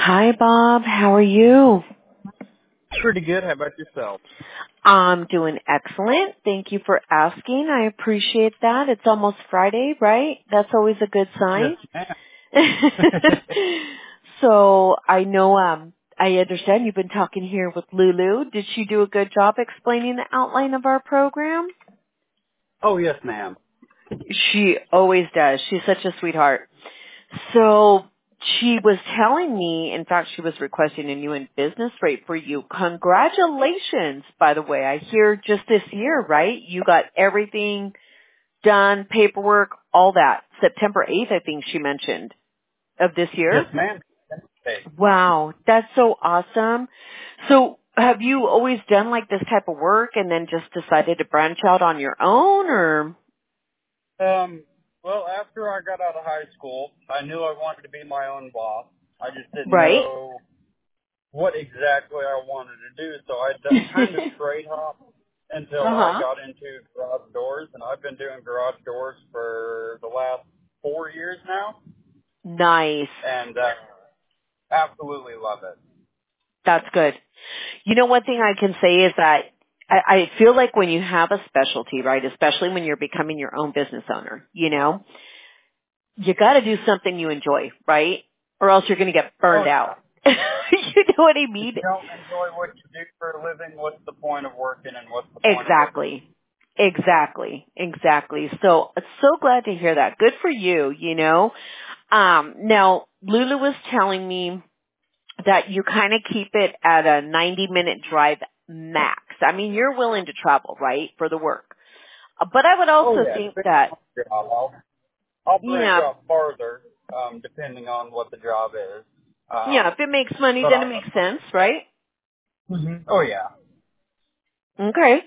Hi, Bob. How are you? Pretty good. How about yourself? I'm doing excellent. Thank you for asking. I appreciate that. It's almost Friday, right? That's always a good Yes, sign. ma'am. So I know, I understand you've been talking here with Lulu. Did she do a good job explaining the outline of our program? Oh, yes, ma'am. She always does. She's such a sweetheart. So she was telling me, in fact, she was requesting a new business rate for you. Congratulations, by the way. I hear just this year, right? You got everything done, paperwork, all that. September 8th, I think she mentioned, of this Yes, year. ma'am. Hey. Wow, that's so awesome. So have you always done like this type of work and then just decided to branch out on your own, or? Well, after I got out of high school, I knew I wanted to be my own boss. I just didn't Right? know what exactly I wanted to do, so I kind of trade hopped until I Uh-huh. got into garage doors, and I've been doing garage doors for the last 4 years now, Nice. and absolutely love it. That's good. You know, one thing I can say is that I feel like when you have a specialty, right, especially when you're becoming your own business owner, you know, you got to do something you enjoy, right? Or else you're going to get burned Oh, out. You know what I if mean? you don't enjoy what you do for a living, what's the point of working and what's the point of living? Exactly. Exactly. So, so glad to hear that. Good for you, you know. Now, Lulu was telling me that you kind of keep it at a 90-minute drive max. I mean, you're willing to travel, right, for the work. But I would Oh also yeah, think depending that, on the job, I'll branch yeah, out farther, depending on what the job is. yeah, if it makes money, But then it makes sense, right? oh yeah. Okay.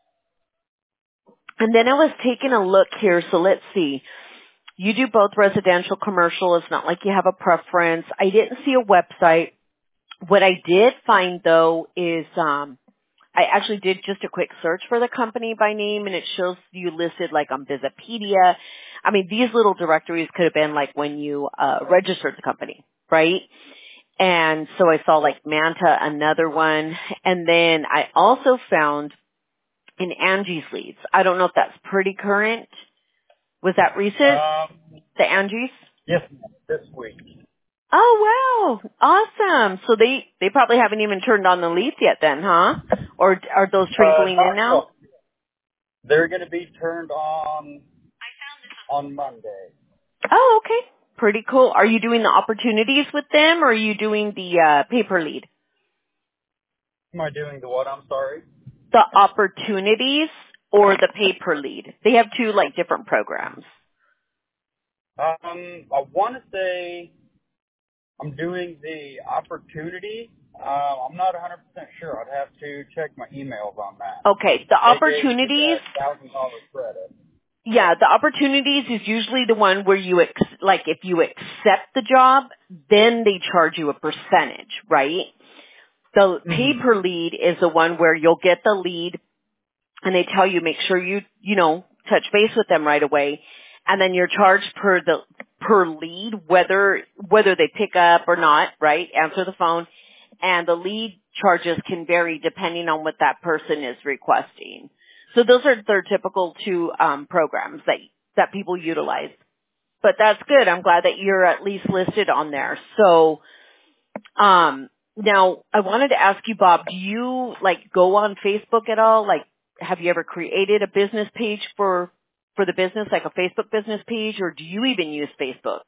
And then I was taking a look here, so let's see. You do both residential, commercial. It's not like you have a preference. I didn't see a website. What I did find though is, I actually did just a quick search for the company by name and it shows you listed like on Visipedia. I mean, these little directories could have been like when you, registered the company, right? And so I saw like Manta, another one. And then I also found in Angie's Leads. I don't know if that's pretty current. Was that recent? The Angie's? Yes, this week. Oh wow. Awesome. So they probably haven't even turned on the leads yet then, huh? Or are those trickling in Not now? quite. They're going to be turned on Monday. Oh, okay. Pretty cool. Are you doing the opportunities with them or are you doing the paper lead? Am I doing the what? I'm sorry. The opportunities or the paper lead? They have two like different programs. I want to say I'm doing the opportunity. I'm not 100% sure. I'd have to check my emails on that. Okay, the They gave me opportunities, that $1,000 credit. yeah, the opportunities is usually the one where you, like if you accept the job, then they charge you a percentage, right? The Mm-hmm. paper lead is the one where you'll get the lead and they tell you make sure you know, touch base with them right away. And then you're charged per lead, whether they pick up or not, right? Answer the phone. And the lead charges can vary depending on what that person is requesting. So those are their typical two programs that people utilize. But that's good. I'm glad that you're at least listed on there. So now I wanted to ask you, Bob, do you like go on Facebook at all? Like, have you ever created a business page for the business, like a Facebook business page, or do you even use Facebook?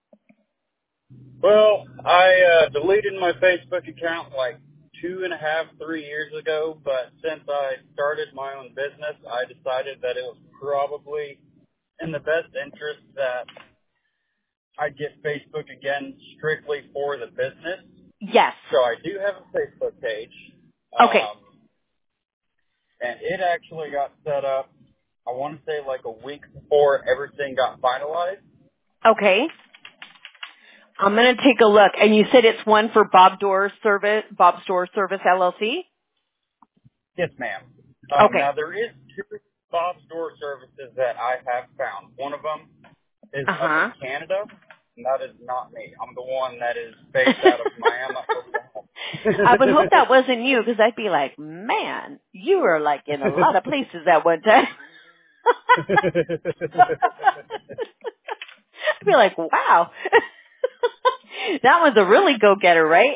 Well, I deleted my Facebook account like 2.5, 3 years ago, but since I started my own business, I decided that it was probably in the best interest that I get Facebook again strictly for the business. Yes. So I do have a Facebook page, Okay. um, and it actually got set up, I want to say like a week before everything got finalized. Okay. I'm going to take a look. And you said it's one for Bob Store Service LLC? Yes, ma'am. Okay. Now there is two Bob's Door services that I have found. One of them is up Uh-huh. in Canada, That is not me. I'm the one that is based out of Miami, I would Oklahoma. hope that wasn't you, because I'd be like, man, you were like in a lot of places at one time. I'd be like, wow. That was a really go-getter, right?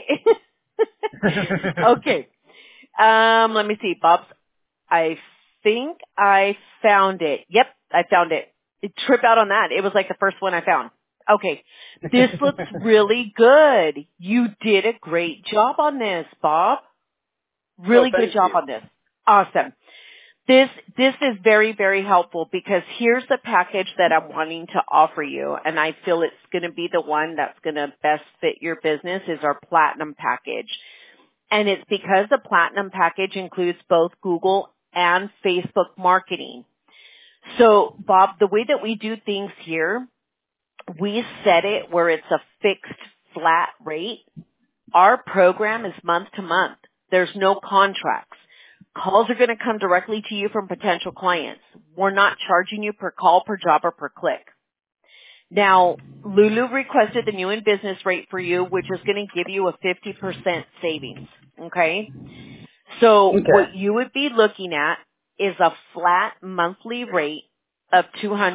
Okay. Let me see, Bob's. I think I found it. Yep, I found it. Trip out on that. It was like the first one I found. Okay. This looks really good. You did a great job on this, Bob. Well, Really good thank job you. on this. Awesome. This is very, very helpful, because here's the package that I'm wanting to offer you, and I feel it's going to be the one that's going to best fit your business, is our Platinum package. And it's because the Platinum package includes both Google and Facebook marketing. So, Bob, the way that we do things here, we set it where it's a fixed flat rate. Our program is month to month. There's no contracts. Calls are going to come directly to you from potential clients. We're not charging you per call, per job, or per click. Now, Lulu requested the new in business rate for you, which is going to give you a 50% savings. Okay? So Okay. what you would be looking at is a flat monthly rate of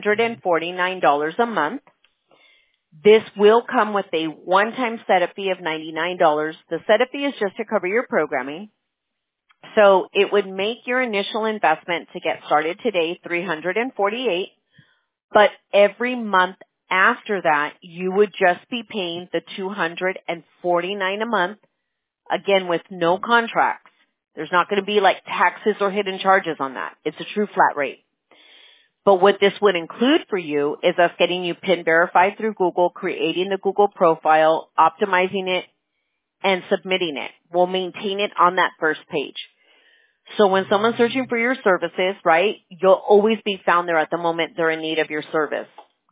$249 a month. This will come with a one-time setup fee of $99. The setup fee is just to cover your programming. So it would make your initial investment to get started today $348, but every month after that, you would just be paying the $249 a month, again with no contracts. There's not going to be like taxes or hidden charges on that. It's a true flat rate. But what this would include for you is us getting you PIN verified through Google, creating the Google profile, optimizing it, and submitting it. We'll maintain it on that first page. So when someone's searching for your services, right, you'll always be found there at the moment they're in need of your service.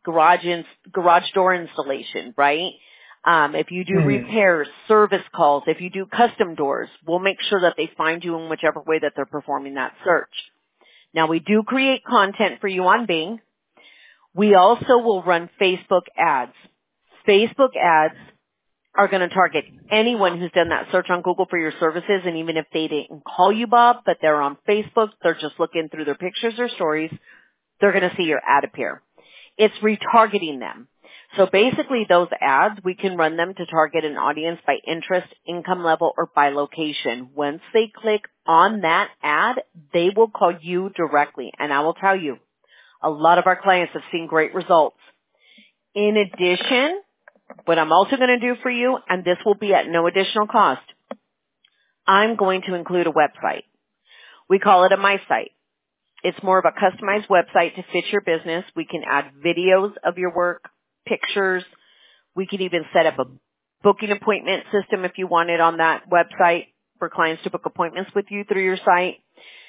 Garage door installation, right? If you do repairs, service calls, if you do custom doors, we'll make sure that they find you in whichever way that they're performing that search. Now, we do create content for you on Bing. We also will run Facebook ads. Facebook ads are going to target anyone who's done that search on Google for your services, and even if they didn't call you, Bob, but they're on Facebook, they're just looking through their pictures or stories, they're going to see your ad appear. It's retargeting them. So basically those ads, we can run them to target an audience by interest, income level, or by location. Once they click on that ad, they will call you directly. And I will tell you, a lot of our clients have seen great results. In addition, what I'm also going to do for you, and this will be at no additional cost, I'm going to include a website. We call it a My Site. It's more of a customized website to fit your business. We can add videos of your work, pictures. We can even set up a booking appointment system if you want it on that website for clients to book appointments with you through your site.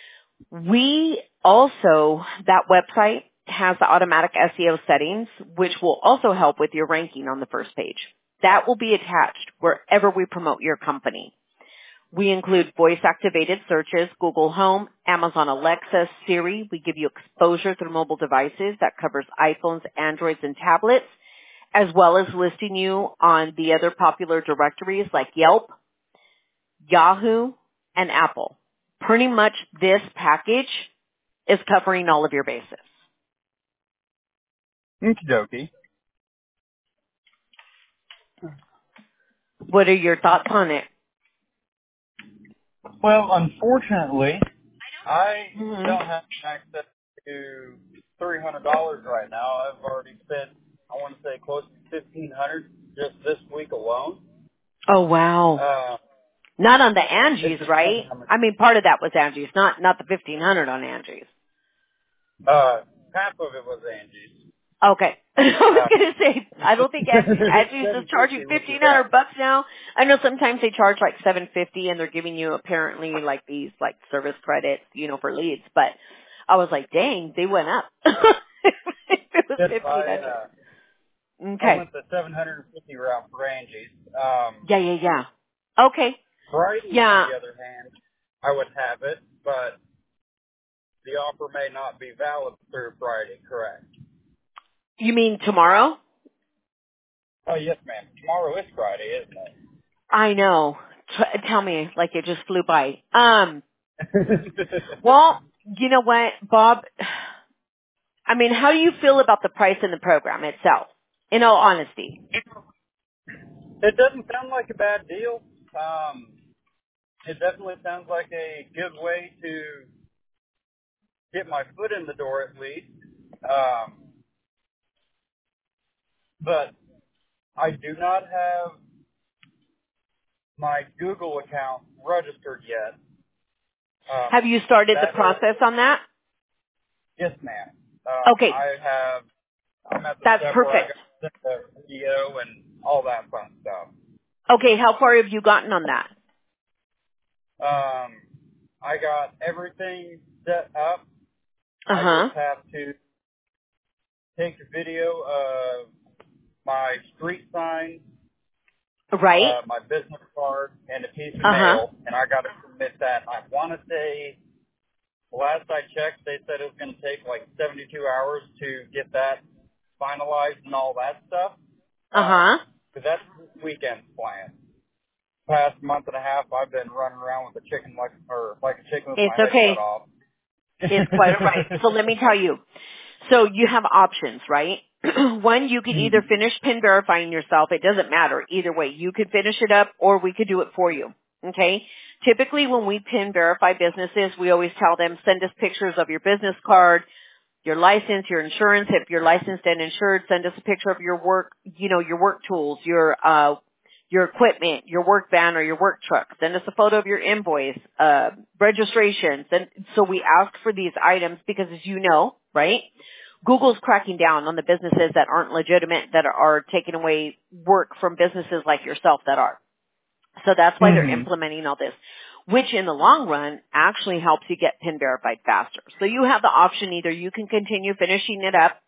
We also, that website has the automatic SEO settings, which will also help with your ranking on the first page. That will be attached wherever we promote your company. We include voice-activated searches, Google Home, Amazon Alexa, Siri. We give you exposure through mobile devices that covers iPhones, Androids, and tablets, as well as listing you on the other popular directories like Yelp, Yahoo, and Apple. Pretty much this package is covering all of your bases. Okie dokie. What are your thoughts on it? Well, unfortunately, I don't have access to $300 right now. I've already spent, I want to say, close to $1,500 just this week alone. Oh, wow. Not on the Angie's, right? I mean, part of that was Angie's, not the $1,500 on Angie's. Half of it was Angie's. Okay. I was going to say, I don't think Angie's is charging $1,500 now. I know sometimes they charge like $750 and they're giving you apparently like these like service credits, you know, for leads. But I was like, dang, they went up. It was $1,500. Okay. I went the $750 route for Angie's. Yeah. Okay. Friday, on the other hand, I would have it, but the offer may not be valid through Friday, correct? You mean tomorrow? Oh, yes, ma'am. Tomorrow is Friday, isn't I know. Tell me, like it just flew by. it? Well, you know what, Bob? I mean, how do you feel about the price in the program itself? In all honesty. It doesn't sound like a bad deal. It definitely sounds like a good way to get my foot in the door at least. But I do not have my Google account registered yet. Have you started the That is, process on that? yes, ma'am. Okay, I'm at the that's step where I perfect. got the video and all that fun stuff. Okay, how far have you gotten on that? I got everything set up. I just Uh-huh. have to take a video of my street sign, Right? my business card, and a piece of Uh-huh. mail, and I got to submit that. I want to say, last I checked, they said it was going to take like 72 hours to get that finalized and all that stuff. Uh-huh. Because that's this weekend's plan. Past month and a half, I've been running around with a chicken like a chicken with my It's head cut okay. off. It's quite all right. So let me tell you. So you have options, right? One, you can either Mhm. finish pin verifying yourself. It doesn't matter. Either way, you could finish it up or we could do it for you. Okay? Typically when we pin verify businesses, we always tell them, send us pictures of your business card, your license, your insurance. If you're licensed and insured, send us a picture of your work, your work tools, your equipment, your work van or your work truck. Send us a photo of your invoice, registration. So we ask for these items because as you know, right? Google's cracking down on the businesses that aren't legitimate, that are taking away work from businesses like yourself that are. So that's why they're Mhm. implementing all this, which in the long run actually helps you get PIN verified faster. So you have the option, either you can continue finishing it up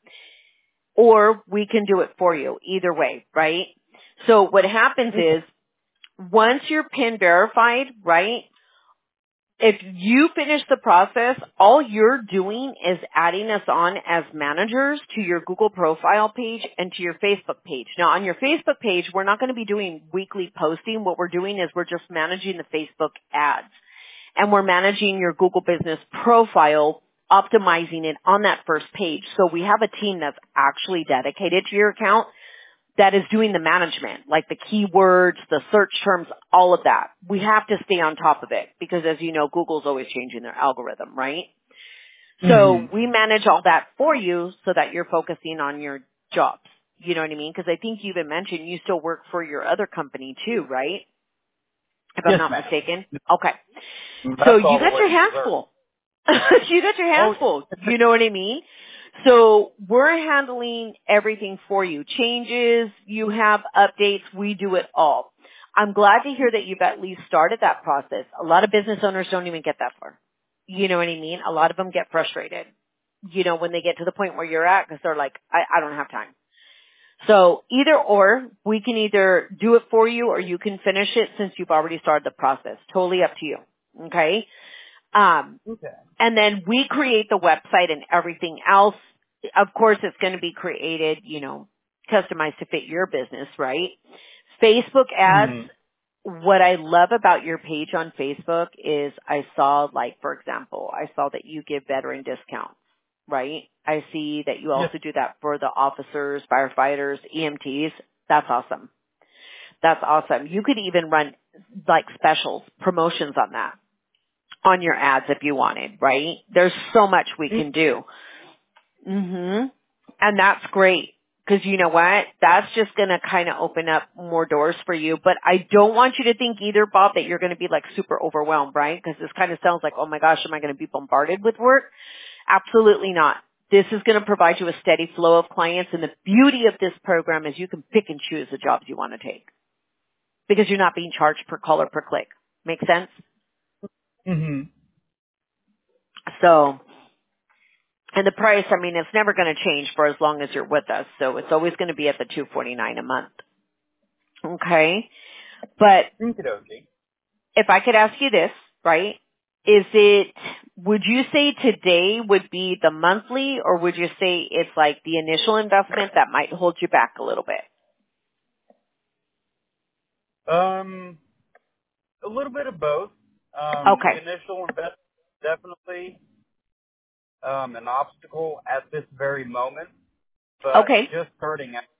or we can do it for you. Either way, right? So what happens is once you're PIN verified, right, if you finish the process, all you're doing is adding us on as managers to your Google profile page and to your Facebook page. Now on your Facebook page, we're not going to be doing weekly posting. What we're doing is we're just managing the Facebook ads. And we're managing your Google business profile, optimizing it on that first page. So we have a team that's actually dedicated to your account that is doing the management, like the keywords, the search terms, all of that. We have to stay on top of it because as you know, Google's always changing their algorithm, right? So Mhm. we manage all that for you so that you're focusing on your jobs. You know what I mean? Because I think you even mentioned you still work for your other company too, right? If I'm Yes, not ma'am. mistaken. Okay. So That's you all the got your way in hands Missouri. full. You got your hands Oh, full. You know what I mean? So we're handling everything for you. Changes, you have updates, we do it all. I'm glad to hear that you've at least started that process. A lot of business owners don't even get that far. You know what I mean? A lot of them get frustrated, when they get to the point where you're at because they're like, I don't have time. So either or, we can either do it for you or you can finish it since you've already started the process. Totally up to you. Okay? okay. And then we create the website and everything else. Of course, it's going to be created, customized to fit your business, right? Facebook ads, Mhm. what I love about your page on Facebook is I saw, like, for example, I saw that you give veteran discounts, right? I see that you Yes. also do that for the officers, firefighters, EMTs. That's awesome. That's awesome. You could even run, like, specials, promotions on that, on your ads if you wanted, right? There's so much we can do. And that's great. Because you know what? That's just going to kind of open up more doors for you. But I don't want you to think either, Bob, that you're going to be like super overwhelmed, right? Because this kind of sounds like, oh my gosh, am I going to be bombarded with work? Absolutely not. This is going to provide you a steady flow of clients. And the beauty of this program is you can pick and choose the jobs you want to take. Because you're not being charged per call or per click. Make sense? Mhm. So, and the price, I mean, it's never going to change for as long as you're with us. So it's always going to be at the $249 a month. Okay. But Okie dokie. if I could ask you this, right? Would you say today would be the monthly or would you say it's like the initial investment that might hold you back a little bit? A little bit of both. The Okay. initial investment definitely an obstacle at this very moment, but Okay. just starting out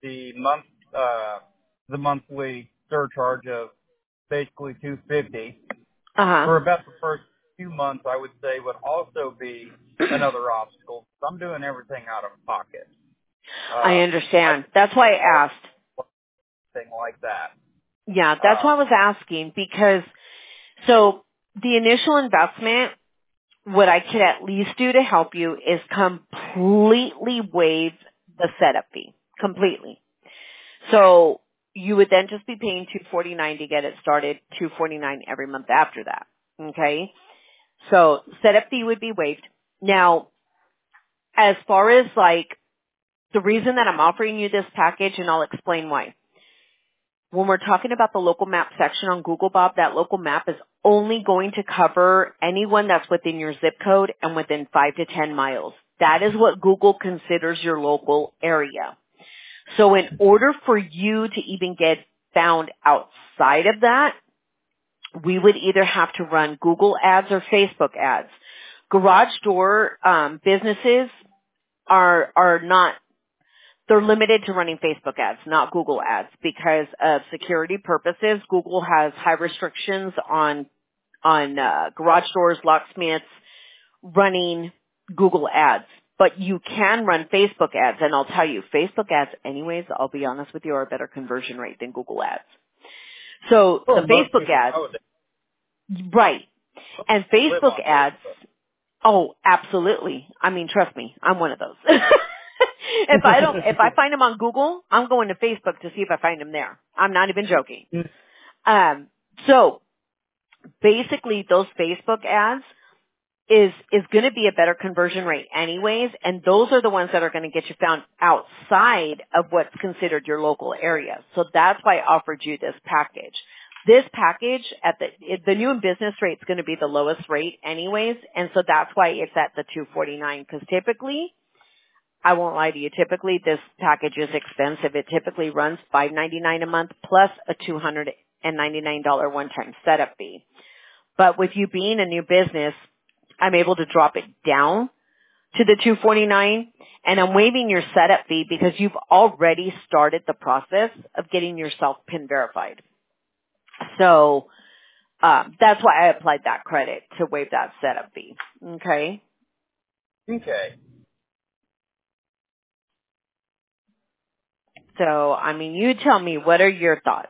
the monthly surcharge of basically $250 Uh-huh. for about the first few months, I would say, would also be another obstacle. I'm doing everything out of pocket. I I understand. That's why I asked. thing like that. Yeah, that's why I was asking because, so the initial investment, what I could at least do to help you is completely waive the setup fee. Completely. So you would then just be paying $249 to get it started, $249 every month after that. Okay? So setup fee would be waived. Now, as far as like the reason that I'm offering you this package, and I'll explain why. When we're talking about the local map section on Google, Bob, that local map is only going to cover anyone that's within your zip code and within 5 to 10 miles. That is what Google considers your local area. So in order for you to even get found outside of that, we would either have to run Google ads or Facebook ads. Garage door businesses are not, they're limited to running Facebook ads, not Google ads, because of security purposes. Google has high restrictions on garage doors, locksmiths running Google ads. But you can run Facebook ads, and I'll tell you, Facebook ads anyways, I'll be honest with you, are a better conversion rate than Google ads. So the For most Facebook people ads, nowadays, right, and live Facebook on ads, Facebook. oh, absolutely. I mean, trust me, I'm one of those. if I find them on Google, I'm going to Facebook to see if I find them there. I'm not even joking. So basically those Facebook ads is going to be a better conversion rate anyways, and those are the ones that are going to get you found outside of what's considered your local area. So that's why I offered you this package. This package at the new in business rate is going to be the lowest rate anyways, and so that's why it's at the $249, because typically, I won't lie to you, typically this package is expensive. It typically runs $599 a month plus a $299 one-time setup fee. But with you being a new business, I'm able to drop it down to the $249, and I'm waiving your setup fee because you've already started the process of getting yourself PIN verified. So that's why I applied that credit to waive that setup fee. Okay? Okay. So, I mean, you tell me, what are your thoughts?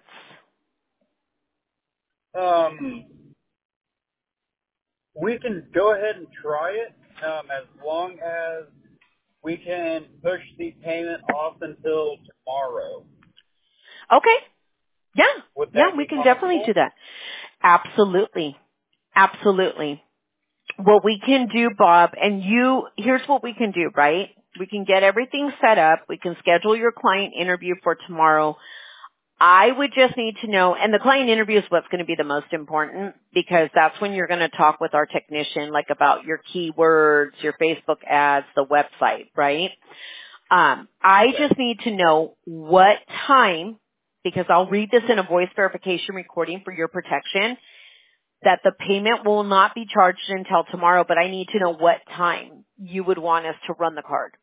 We can go ahead and try it as long as we can push the payment off until tomorrow. Okay. Yeah. Would Yeah, that we be can definitely possible? do that. Absolutely. Absolutely. What we can do, Bob, and here's what we can do, right? We can get everything set up. We can schedule your client interview for tomorrow. I would just need to know, and the client interview is what's going to be the most important, because that's when you're going to talk with our technician, like about your keywords, your Facebook ads, the website, right? I just need to know what time, because I'll read this in a voice verification recording for your protection, that the payment will not be charged until tomorrow, but I need to know what time you would want us to run the card.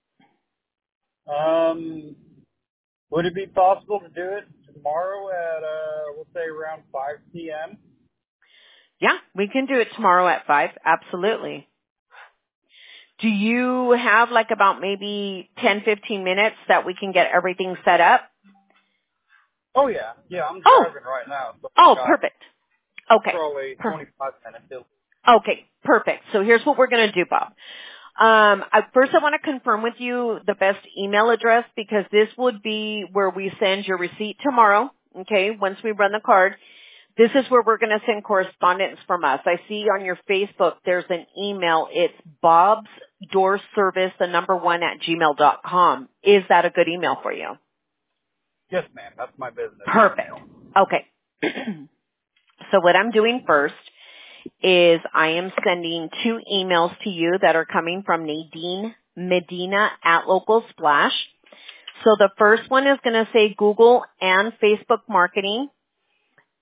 Would it be possible to do it tomorrow at, we'll say around 5 p.m.? Yeah, we can do it tomorrow at 5. Absolutely. Do you have like about maybe 10, 15 minutes that we can get everything set up? Oh, yeah. Yeah, I'm Oh, driving right now. So oh, I've got perfect. Okay. probably 25 minutes. Okay, perfect. So here's what we're going to do, Bob. First, I want to confirm with you the best email address, because this would be where we send your receipt tomorrow. Okay, once we run the card, this is where we're going to send correspondence from us. I see on your Facebook there's an email. It's Bob's Door Service, the number 1 at gmail.com. Is that a good email for you? Yes, ma'am. That's my business Perfect. email. Okay. So what I'm doing first is I am sending 2 emails to you that are coming from Nadine Medina at Local Splash. So the first one is going to say Google and Facebook marketing.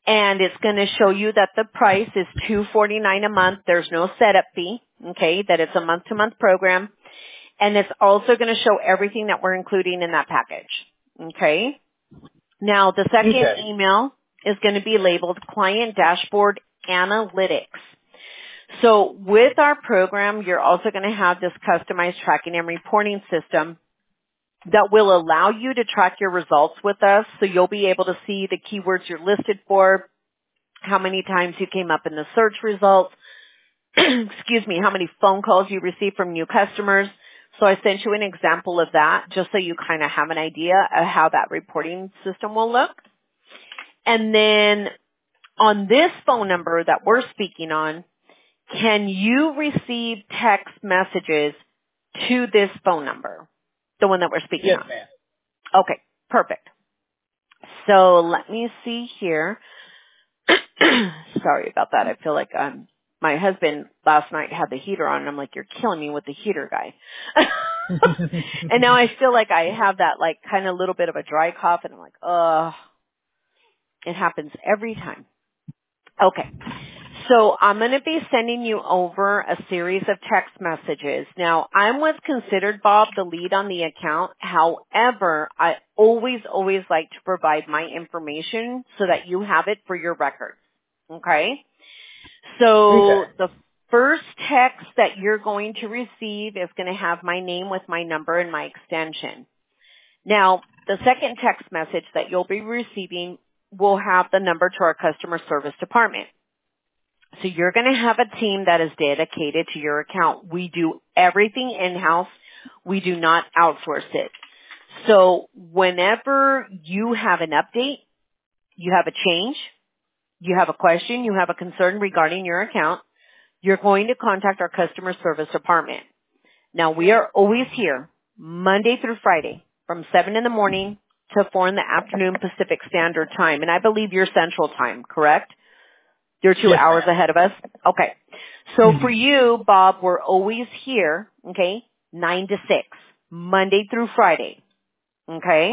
And it's going to show you that the price is $249 a month. There's no setup fee, okay, that it's a month-to-month program. And it's also going to show everything that we're including in that package, okay? Now, the second email is going to be labeled Client Dashboard Analytics. So with our program, you're also going to have this customized tracking and reporting system that will allow you to track your results with us. So you'll be able to see the keywords you're listed for, how many times you came up in the search results, excuse me, how many phone calls you received from new customers. So I sent you an example of that just so you kind of have an idea of how that reporting system will look. And then on this phone number that we're speaking on, can you receive text messages to this phone number, the one that we're speaking on? Yes, ma'am. Okay, perfect. So let me see here. Sorry about that. I feel like my husband last night had the heater on, and I'm like, you're killing me with the heater, guy. And now I feel like I have that like kind of little bit of a dry cough, and I'm like, ugh. It happens every time. Okay. So I'm going to be sending you over a series of text messages. Now, I'm what's considered, Bob, the lead on the account. However, I always like to provide my information so that you have it for your records. Okay? So the first text that you're going to receive is going to have my name with my number and my extension. Now, the second text message that you'll be receiving will have the number to our customer service department. So you're going to have a team that is dedicated to your account. We do everything in-house. We do not outsource it. So whenever you have an update, you have a change, you have a question, you have a concern regarding your account, you're going to contact our customer service department. Now, we are always here Monday through Friday from 7 in the morning to 4 in the afternoon Pacific Standard Time. And I believe you're Central Time, correct? You're 2 hours ahead of us? Okay. So for you, Bob, we're always here, okay, 9 to 6, Monday through Friday, okay?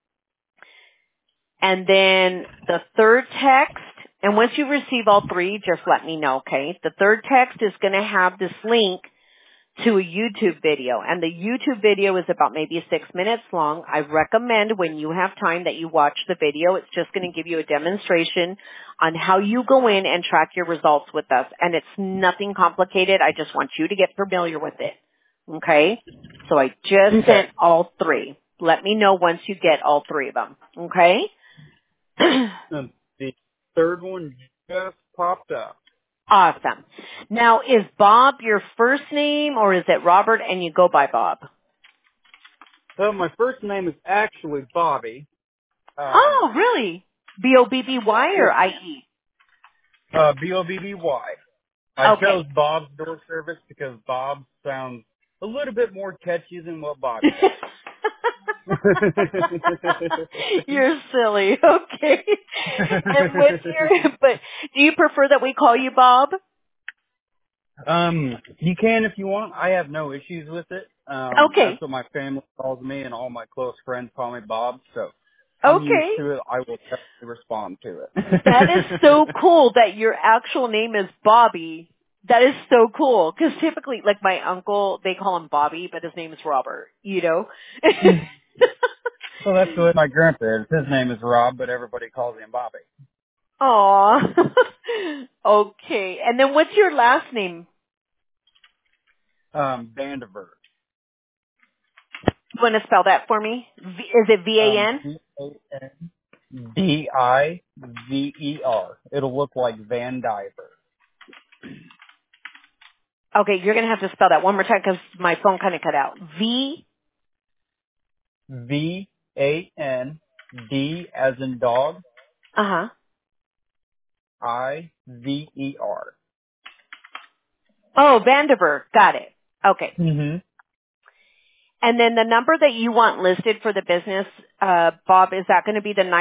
And then the third text, and once you receive all three, just let me know, okay? The third text is going to have this link to a YouTube video, and the YouTube video is about maybe 6 minutes long. I recommend when you have time that you watch the video. It's just going to give you a demonstration on how you go in and track your results with us, and it's nothing complicated. I just want you to get familiar with it, okay? So I just sent all three. Let me know once you get all three of them, okay? The third one just popped up. Awesome. Now, is Bob your first name, or is it Robert and you go by Bob? So my first name is actually Bobby. Oh, really? B-O-B-B-Y or I-E? B-O-B-B-Y. I Okay. chose Bob's Door Service because Bob sounds a little bit more catchy than what Bobby does. You're silly. Okay. And what's but do you prefer that we call you Bob? You can if you want. I have no issues with it. Okay. That's what my family calls me, and all my close friends call me Bob, so I'm used Okay. to it. I will definitely respond to it. That is so cool that your actual name is Bobby. That is so cool. Because typically, like my uncle, they call him Bobby, but his name is Robert, you know? So that's what my grandpa is. His name is Rob, but everybody calls him Bobby. Aw. Okay. And then what's your last name? Vandiver. You want to spell that for me? Is it V-A-N? V-A-N-D-I-V-E-R. It'll look like Van Diver. Okay, you're going to have to spell that one more time because my phone kind of cut out. V-A-N-D as in dog, Uh-huh. I-V-E-R. Oh, Vandiver. Got it. Okay. Mm-hmm. And then the number that you want listed for the business, Bob, is that going to be the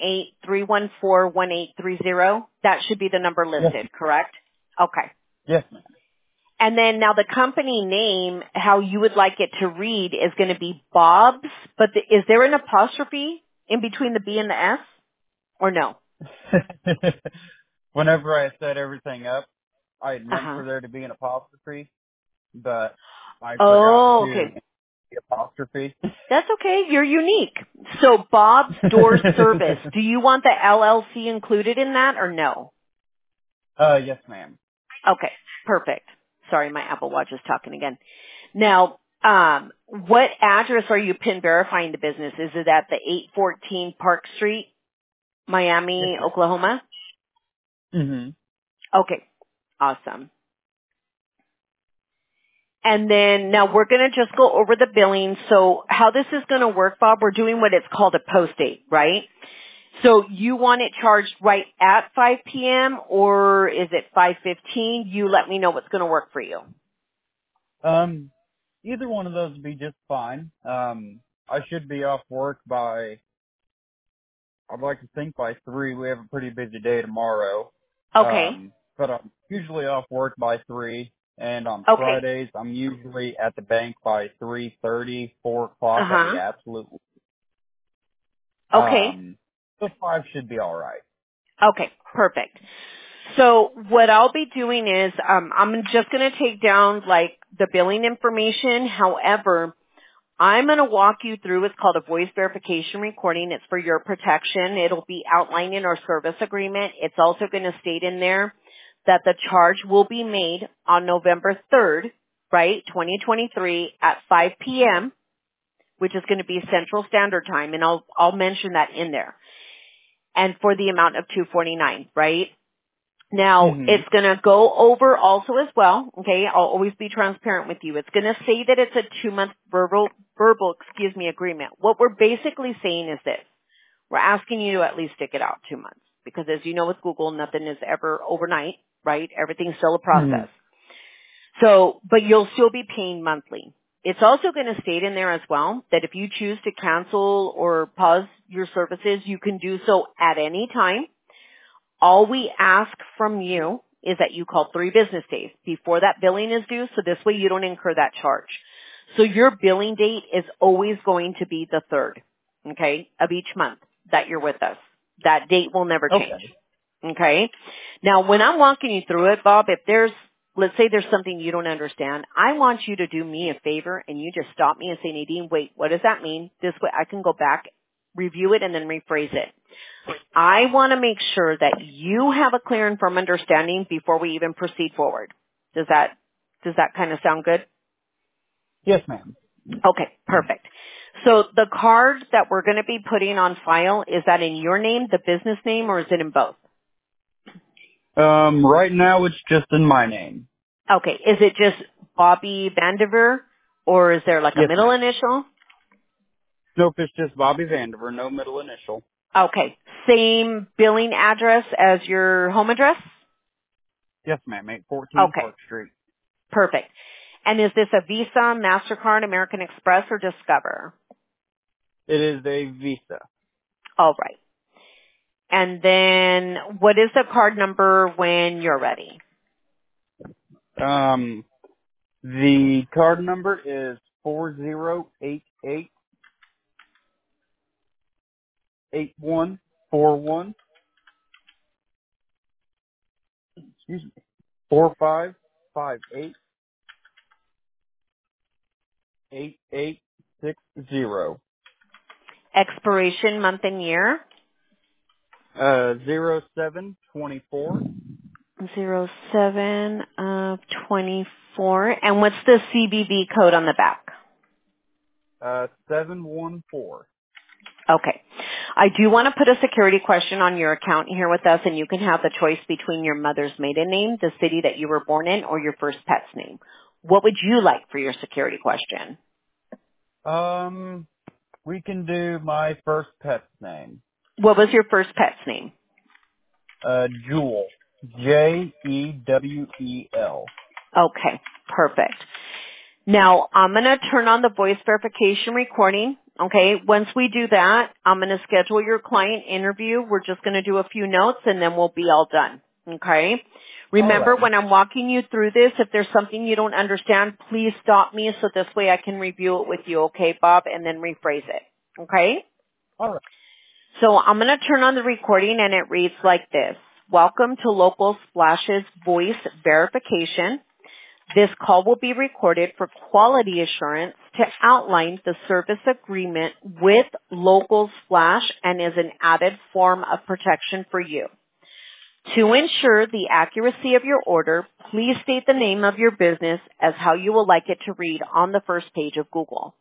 918-314-1830? That should be the number listed, correct? Okay. Yes, ma'am. And then now the company name, how you would like it to read is going to be Bob's, but is there an apostrophe in between the B and the S or no? Whenever I set everything up, I had meant Uh-huh. for there to be an apostrophe, but I forgot Oh, to okay. include the apostrophe. That's okay. You're unique. So Bob's Door Service, do you want the LLC included in that or no? Yes, ma'am. Okay, perfect. Sorry, my Apple Watch is talking again. Now, what address are you PIN verifying the business? Is it at the 814 Park Street, Yes, Miami, ma'am. Oklahoma? Mm-hmm. Okay, awesome. And then now we're going to just go over the billing. So how this is going to work, Bob, we're doing what it's called a post date, right? So you want it charged right at 5 p.m. or is it 5:15? You let me know what's going to work for you. Either one of those would be just fine. I should be off work by, I'd like to think by 3. We have a pretty busy day tomorrow. Okay. But I'm usually off work by 3, and on Okay. Fridays I'm usually at the bank by 3:30, 4 o'clock at the Uh-huh. absolute. Okay. So 5 should be all right. Okay. Perfect. So what I'll be doing is I'm just going to take down like the billing information. However, I'm going to walk you through what's called a voice verification recording. It's for your protection. It'll be outlined in our service agreement. It's also going to state in there that the charge will be made on November 3rd, right, 2023 at 5 p.m., which is going to be Central Standard Time, and I'll mention that in there. And for the amount of $249, right? Now, Mm-hmm. it's going to go over also as well, okay? I'll always be transparent with you. It's going to say that it's a 2-month agreement. What we're basically saying is this. We're asking you to at least stick it out 2 months. Because as you know with Google, nothing is ever overnight, right? Everything's still a process. Mm-hmm. So, but you'll still be paying monthly. It's also going to state in there as well that if you choose to cancel or pause your services, you can do so at any time. All we ask from you is that you call 3 business days before that billing is due, so this way you don't incur that charge. So your billing date is always going to be the 3rd, okay, of each month that you're with us. That date will never change, Okay. okay? Now, when I'm walking you through it, Bob, if let's say there's something you don't understand, I want you to do me a favor and you just stop me and say, Nadine, wait, what does that mean? This way I can go back, review it, and then rephrase it. I want to make sure that you have a clear and firm understanding before we even proceed forward. Does that kind of sound good? Yes, ma'am. Okay, perfect. So the card that we're going to be putting on file, is that in your name, the business name, or is it in both? Right now it's just in my name. Okay, is it just Bobby Vandiver, or is there like a Yes, middle ma'am. initial? Nope, it's just Bobby Vandiver, no middle initial. Okay, same billing address as your home address? Yes, ma'am. 814 Okay, Park Street. perfect. And is this a Visa, MasterCard, American Express, or Discover? It is a Visa. All right. And then what is the card number when you're ready? The card number is 40888141. Excuse me. 45588860. Expiration month and year? 0724. 07 of 24. And what's the CVV code on the back? 714. Okay. I do want to put a security question on your account here with us, and you can have the choice between your mother's maiden name, the city that you were born in, or your first pet's name. What would you like for your security question? We can do my first pet's name. What was your first pet's name? Jewel. Jewel. Okay, perfect. Now, I'm going to turn on the voice verification recording. Okay, once we do that, I'm going to schedule your client interview. We're just going to do a few notes and then we'll be all done. Okay? Remember, Alrighty. when I'm walking you through this, if there's something you don't understand, please stop me so this way I can review it with you, okay, Bob, and then rephrase it. Okay? Alright. So I'm going to turn on the recording and it reads like this. Welcome to Local Splash's voice verification. This call will be recorded for quality assurance to outline the service agreement with Local Splash and is an added form of protection for you. To ensure the accuracy of your order, please state the name of your business as how you would like it to read on the first page of Google.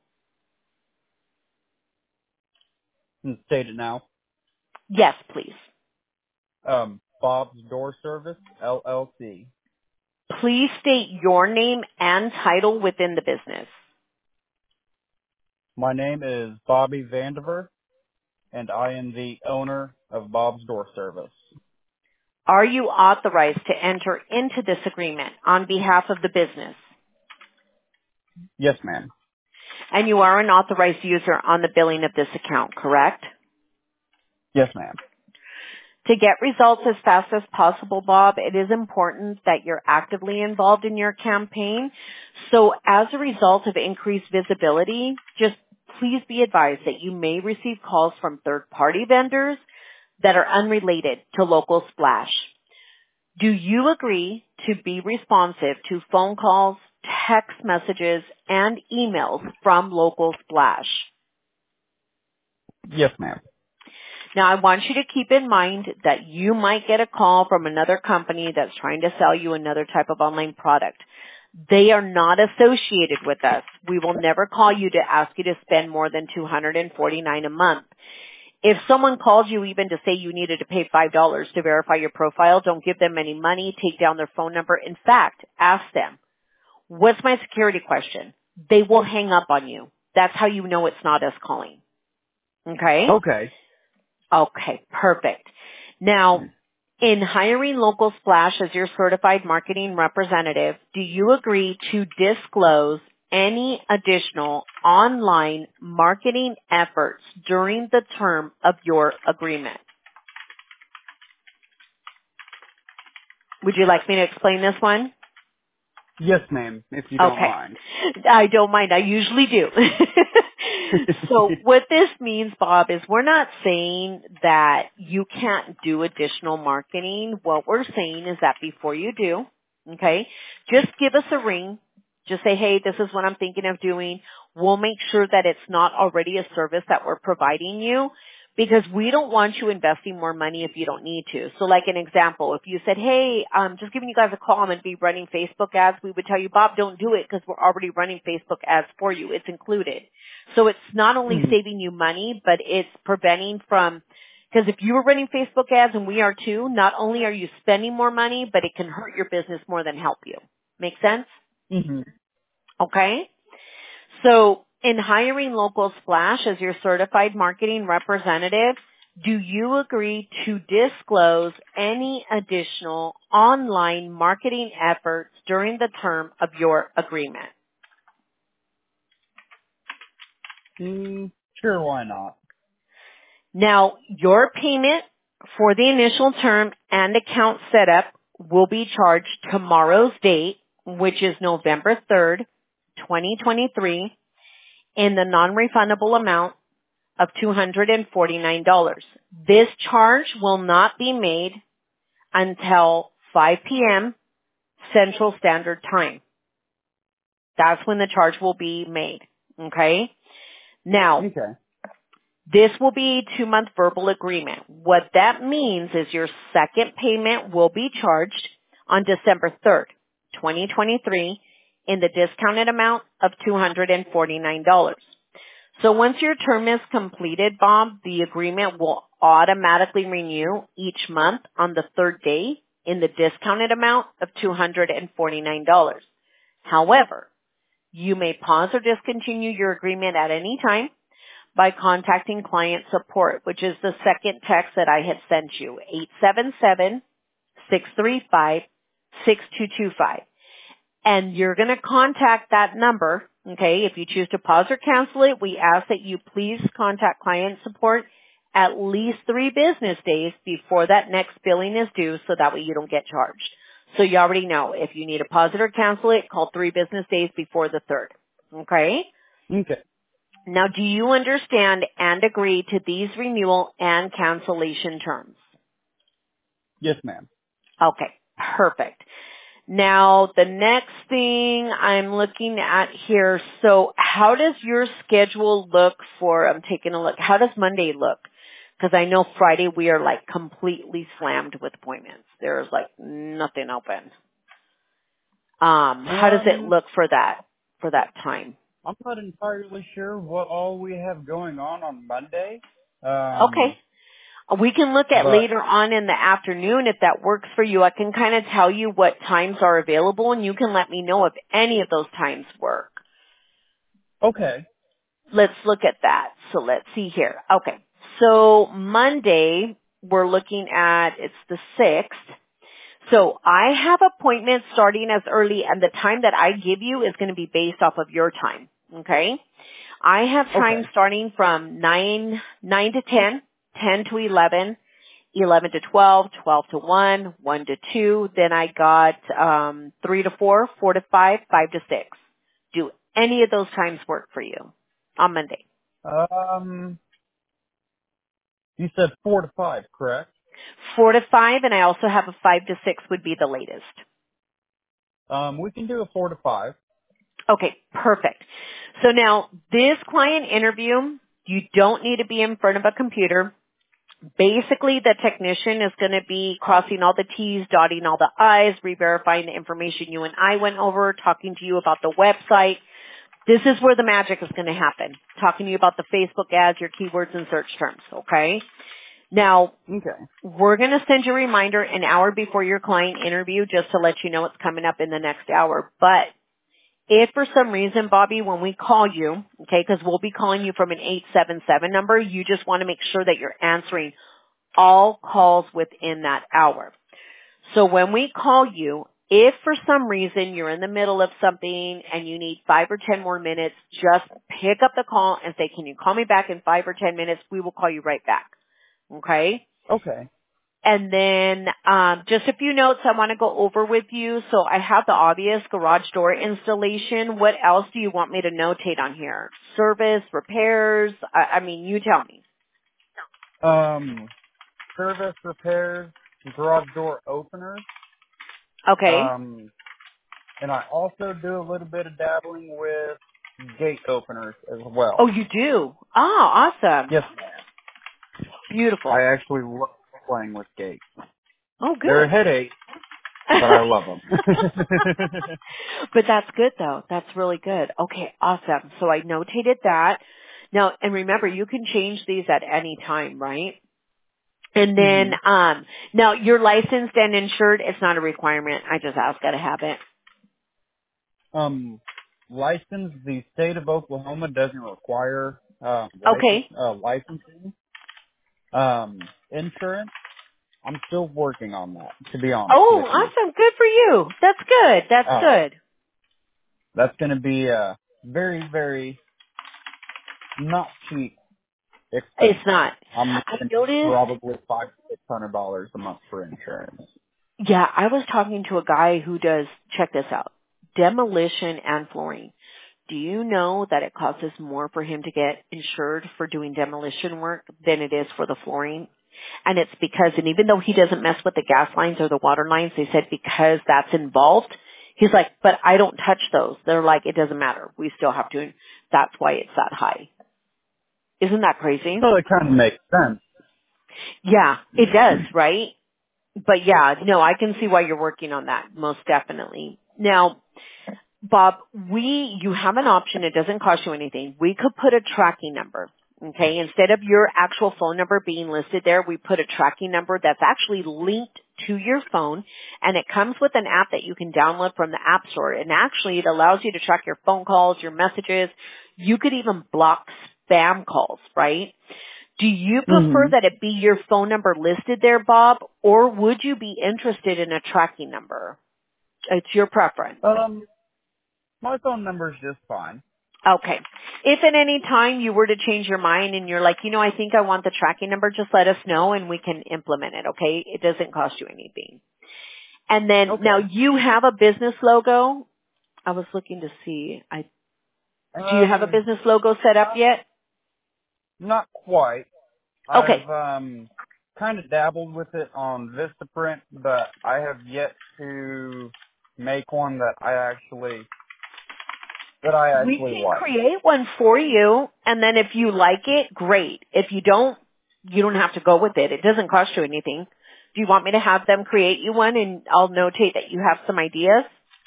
State it now. Yes, please. Bob's Door Service, LLC. Please state your name and title within the business. My name is Bobby Vandiver, and I am the owner of Bob's Door Service. Are you authorized to enter into this agreement on behalf of the business? Yes, ma'am. And you are an authorized user on the billing of this account, correct? Yes, ma'am. To get results as fast as possible, Bob, it is important that you're actively involved in your campaign. So as a result of increased visibility, just please be advised that you may receive calls from third-party vendors that are unrelated to Local Splash. Do you agree to be responsive to phone calls, text messages, and emails from Local Splash? Yes, ma'am. Now, I want you to keep in mind that you might get a call from another company that's trying to sell you another type of online product. They are not associated with us. We will never call you to ask you to spend more than $249 a month. If someone called you even to say you needed to pay $5 to verify your profile, don't give them any money, take down their phone number. In fact, ask them, what's my security question? They will hang up on you. That's how you know it's not us calling. Okay? Okay. Okay, perfect. Now, in hiring Local Splash as your certified marketing representative, do you agree to disclose any additional online marketing efforts during the term of your agreement? Would you like me to explain this one? Yes, ma'am, if you don't mind. I don't mind. I usually do. So what this means, Bob, is we're not saying that you can't do additional marketing. What we're saying is that before you do, okay, just give us a ring. Just say, hey, this is what I'm thinking of doing. We'll make sure that it's not already a service that we're providing you, because we don't want you investing more money if you don't need to. So like an example, if you said, hey, just giving you guys a call, I'm going to be running Facebook ads, we would tell you, Bob, don't do it because we're already running Facebook ads for you. It's included. So it's not only saving you money, but it's preventing from, because if you were running Facebook ads and we are too, not only are you spending more money, but it can hurt your business more than help you. Make sense? Mm-hmm. Okay? So in hiring Local Splash as your certified marketing representative, do you agree to disclose any additional online marketing efforts during the term of your agreement? Sure, why not? Now, your payment for the initial term and account setup will be charged tomorrow's date, which is November 3rd, 2023, in the non-refundable amount of $249. This charge will not be made until 5 p.m. Central Standard Time. That's when the charge will be made. Okay? Now, Okay. this will be a 2-month verbal agreement. What that means is your second payment will be charged on December 3rd, 2023, in the discounted amount of $249. So once your term is completed, Bob, the agreement will automatically renew each month on the third day in the discounted amount of $249. However, you may pause or discontinue your agreement at any time by contacting client support, which is the second text that I had sent you, 877-635-6225. And you're going to contact that number, okay? If you choose to pause or cancel it, we ask that you please contact client support at least 3 business days before that next billing is due, so that way you don't get charged. So you already know, if you need to pause it or cancel it, call 3 business days before the 3rd, okay? Okay. Now, do you understand and agree to these renewal and cancellation terms? Yes, ma'am. Okay, perfect. Now, the next thing I'm looking at here, so how does your schedule look for, I'm taking a look, how does Monday look? Because I know Friday we are like completely slammed with appointments. There's like nothing open. How does it look for that time? I'm not entirely sure what all we have going on Monday. Okay. We can look at But later on in the afternoon if that works for you. I can kind of tell you what times are available and you can let me know if any of those times work. okay. Let's look at that. So let's see here. Okay. So Monday, we're looking at, it's the 6th. So I have appointments starting as early and the time that I give you is going to be based off of your time. Okay. I have time Okay. starting from 9 to 10, 10 to 11, 11 to 12, 12 to 1, 1 to 2. Then I got 3 to 4, 4 to 5, 5 to 6. Do any of those times work for you on Monday? You said 4 to 5, correct? 4 to 5, and I also have a 5 to 6 would be the latest. We can do a 4 to 5. Okay, perfect. So now, this client interview, you don't need to be in front of a computer. Basically, the technician is going to be crossing all the T's, dotting all the I's, re-verifying the information you and I went over, talking to you about the website. This is where the magic is going to happen. Talking to you about the Facebook ads, your keywords and search terms, okay? Now, Okay. we're going to send you a reminder an hour before your client interview just to let you know what's coming up in the next hour. But if for some reason, Bobby, when we call you, okay, because we'll be calling you from an 877 number, you just want to make sure that you're answering all calls within that hour. So when we call you, if for some reason you're in the middle of something and you need 5 or 10 more minutes, just pick up the call and say, can you call me back in 5 or 10 minutes? We will call you right back. Okay? Okay. And then just a few notes I want to go over with you. So I have the obvious garage door installation. What else do you want me to notate on here? Service, repairs? I mean, you tell me. Service repairs, garage door openers. Okay. And I also do a little bit of dabbling with gate openers as well. Oh, you do? Oh, awesome. Yes, Beautiful. I actually love playing with gates. Oh, They're a good. headache, but I love them. But that's good though. That's really good. Okay, awesome. So I notated that. Now, and remember, you can change these at any time, right? And then, hmm now you're licensed and insured. It's not a requirement. I just ask, gotta have it. License, the state of Oklahoma doesn't require Okay. licensing. Insurance, I'm still working on that, to be honest Oh, with you. awesome. Good for you. That's good. That's good. That's going to be a very, very not cheap expense. It's not. I'm I looking noticed. probably $500-$600 a month for insurance. Yeah, I was talking to a guy who does, check this out, demolition and flooring. Do you know that it costs us more for him to get insured for doing demolition work than it is for the flooring? And it's because, and even though he doesn't mess with the gas lines or the water lines, they said because that's involved, he's like, but I don't touch those. They're like, it doesn't matter. We still have to. That's why it's that high. Isn't that crazy? So it kind of makes sense. Yeah, it does, right? But yeah, no, I can see why you're working on that, most definitely. Now, Bob, you have an option. It doesn't cost you anything. We could put a tracking number. Okay. Instead of your actual phone number being listed there, we put a tracking number that's actually linked to your phone, and it comes with an app that you can download from the App Store. And actually, it allows you to track your phone calls, your messages. You could even block spam calls, right? Do you prefer hmm that it be your phone number listed there, Bob, or would you be interested in a tracking number? It's your preference. My phone number is just fine. Okay. If at any time you were to change your mind and you're like, I think I want the tracking number, just let us know and we can implement it, okay? It doesn't cost you anything. And then, now Okay. you have a business logo. I was looking to see. Do you have a business logo set up yet? Not quite. Okay. I've kind of dabbled with it on Vistaprint, but I have yet to make one that I actually We can like. create one for you, and then if you like it, great. If you don't have to go with it. It doesn't cost you anything. Do you want me to have them create you one, and I'll notate that you have some ideas?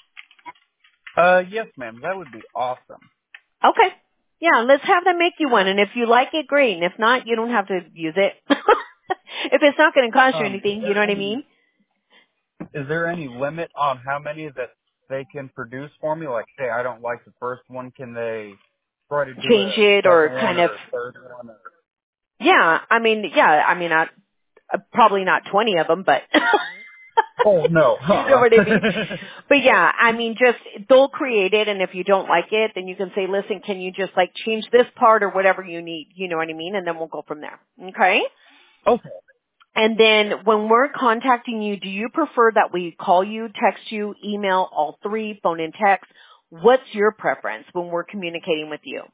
Yes, ma'am. That would be awesome. Okay. Yeah, let's have them make you one, and if you like it, great. And if not, you don't have to use it. If it's not going to cost you anything, you know what I mean? Is there any limit on how many that they can produce for me? Like, say I don't like the first one, can they try to do Change a it or second one kind or of, a third one? Or... probably not 20 of them, but Oh no! you know what I mean? But yeah, I mean, just, they'll create it, and if you don't like it, then you can say, listen, can you just like change this part or whatever you need, you know what I mean? And then we'll go from there. Okay? Okay. And then when we're contacting you, do you prefer that we call you, text you, email, all three, phone and text? What's your preference when we're communicating with you?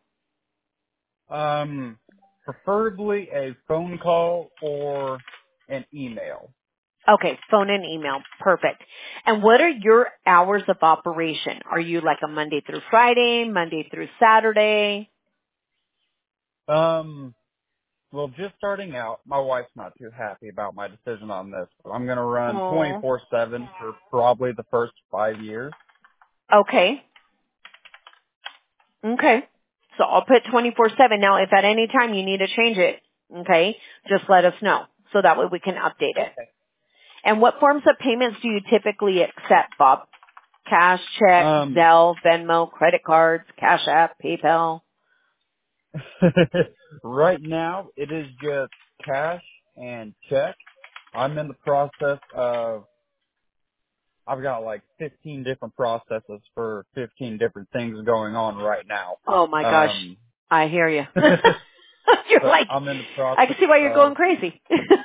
Preferably a phone call or an email. Okay, phone and email. Perfect. And what are your hours of operation? Are you like a Monday through Friday, Monday through Saturday? Well, just starting out, my wife's not too happy about my decision on this. So I'm going to run Oh, 24/7 for probably the first 5 years. okay. Okay. So I'll put 24/7. Now, if at any time you need to change it, okay, just let us know so that way we can update it. Okay. And what forms of payments do you typically accept, Bob? Cash, check, Zelle, Venmo, credit cards, Cash App, PayPal? Right now, it is just cash and check. I'm in the process of, I've got like 15 different processes for 15 different things going on right now. Oh my gosh. I hear you. You're So like, I'm in the I can process see why you're going of, crazy.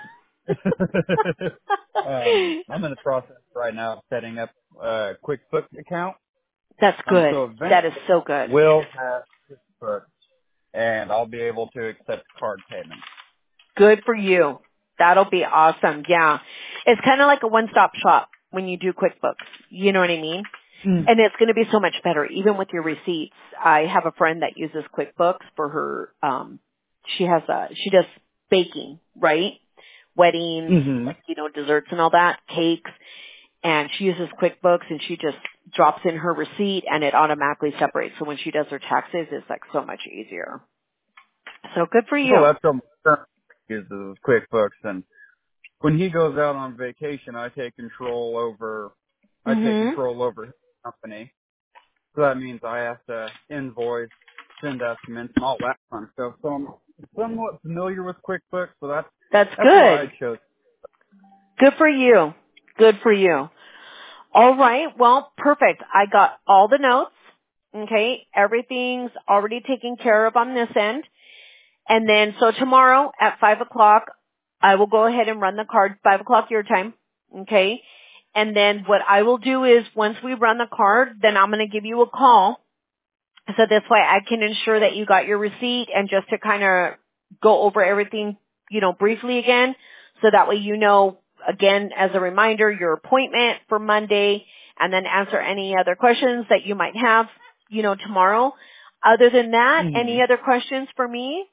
I'm in the process right now of setting up a QuickBooks account. That's good. So That is eventually so good. we'll have QuickBooks and I'll be able to accept card payments. Good for you. That'll be awesome. Yeah. It's kind of like a one-stop shop when you do QuickBooks. You know what I mean? Mm. And it's going to be so much better, even with your receipts. I have a friend that uses QuickBooks for her, she does baking, right? Weddings, Mm-hmm. like, desserts and all that, cakes. And she uses QuickBooks and she just drops in her receipt and it automatically separates. So when she does her taxes, it's like so much easier. So good for So you. that's what my current uses QuickBooks, and when he goes out on vacation, I take control over Mhm. his company. So that means I have to invoice, send estimates, and all that fun stuff. So I'm somewhat familiar with QuickBooks, so That's that's why I good. chose. Good for you. Good for you. All right. Well, perfect. I got all the notes. Okay. Everything's already taken care of on this end. And then, so tomorrow at 5:00, I will go ahead and run the card, 5:00 your time. Okay. And then what I will do is once we run the card, then I'm going to give you a call. So this way I can ensure that you got your receipt and just to kind of go over everything, briefly again. So that way again, as a reminder, your appointment for Monday and then answer any other questions that you might have, tomorrow. Other than that, Mm-hmm. any other questions for me?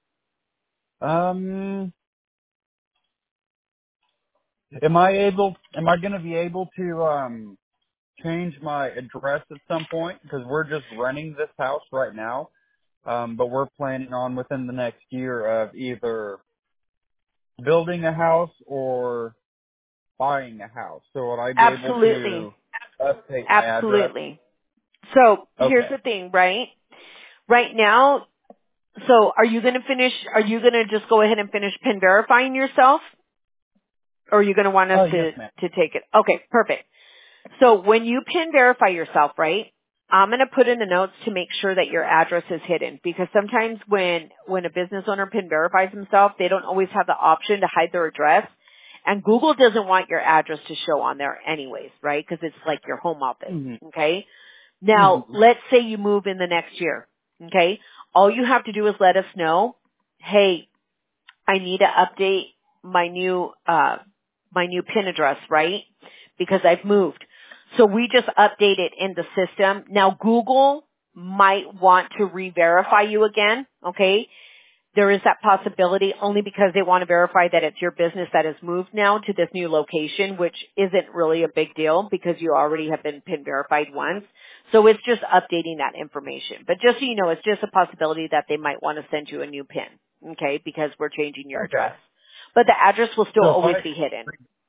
Am I going to be able to change my address at some point? Because we're just renting this house right now. But we're planning on within the next year of either building a house or buying a house. So would I be able Absolutely. to update my address? Absolutely. So here's Okay. the thing, right? Right now, so are you going to just go ahead and finish pin verifying yourself? Or are you going to want us Yes, to ma'am. take it? Okay, perfect. So when you pin verify yourself, right, I'm going to put in the notes to make sure that your address is hidden because sometimes when a business owner pin verifies himself, they don't always have the option to hide their address. And Google doesn't want your address to show on there anyways, right? Because it's like your home office, Mm-hmm. okay? Now, Mm-hmm. let's say you move in the next year. Okay? All you have to do is let us know, hey, I need to update my new PIN address, right? Because I've moved. So we just update it in the system. Now Google might want to re-verify you again, okay? There is that possibility only because they want to verify that it's your business that has moved now to this new location, which isn't really a big deal because you already have been PIN verified once. So it's just updating that information. But just so you know, it's just a possibility that they might want to send you a new PIN, okay, because we're changing your Okay. address. But the address will still So always be hidden.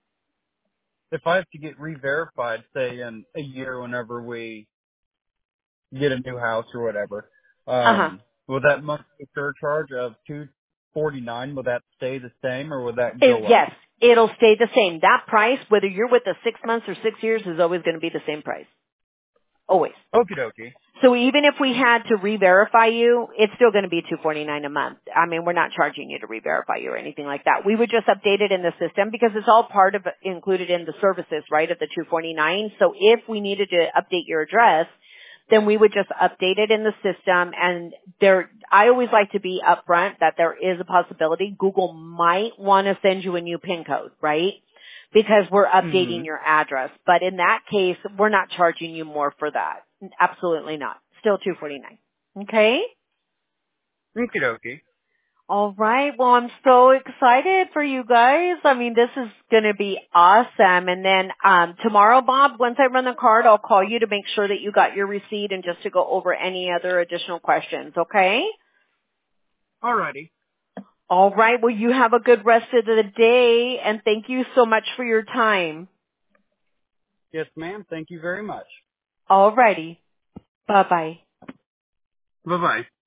if I have to get re-verified, say in a year whenever we get a new house or whatever, Uh-huh. will that monthly surcharge of $249, will that stay the same or will that go up? Yes, it'll stay the same. That price, whether you're with us 6 months or 6 years, is always going to be the same price. Always. Okie dokie. So even if we had to re-verify you, it's still going to be $249 a month. I mean, we're not charging you to re-verify you or anything like that. We would just update it in the system because it's all part of included in the services, right, of the $249. So if we needed to update your address, then we would just update it in the system. And I always like to be upfront that there is a possibility Google might want to send you a new PIN code, right? Because we're updating your address. But in that case, we're not charging you more for that. Absolutely not. Still $249. Okay? Okie dokie. All right. Well, I'm so excited for you guys. I mean, this is going to be awesome. And then tomorrow, Bob, once I run the card, I'll call you to make sure that you got your receipt and just to go over any other additional questions. Okay? Alrighty. All right. Well, you have a good rest of the day, and thank you so much for your time. Yes, ma'am. Thank you very much. All righty. Bye-bye. Bye-bye.